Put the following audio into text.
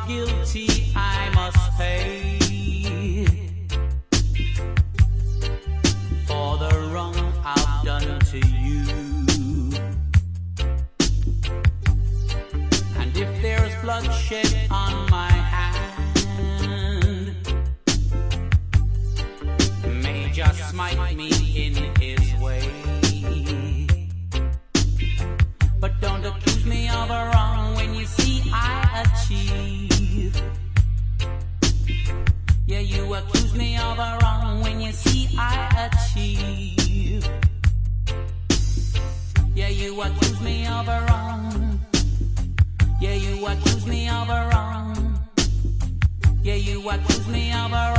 guilty, I must pay for the wrong I've done to you. And if there's bloodshed on my hand, may just smite me in his way. But don't accuse me of a wrong when you see I achieve. Yeah, you accuse me of a wrong when you see I achieve. Yeah, you accuse me of a wrong. Yeah, you accuse me of a wrong. Yeah, you accuse me of a